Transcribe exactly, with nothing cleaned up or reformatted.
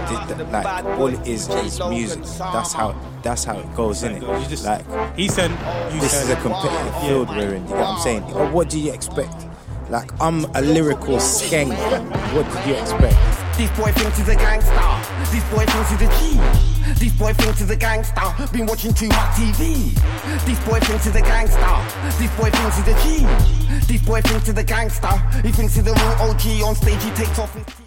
th- th- like all it is is music. That's how that's how it goes, innit? You just, like he said, you this said, is a competitive yeah. field we're in. You know what I'm saying? Oh, what do you expect? Like I'm a lyrical skank. What did you expect? This boy thinks he's a gangster. This boy thinks he's a G. This boy thinks he's a gangster. Been watching too much T V. This boy thinks he's a gangster. This boy thinks he's a G. This boy thinks he's a gangster. He thinks he's a real O G. On stage he takes off his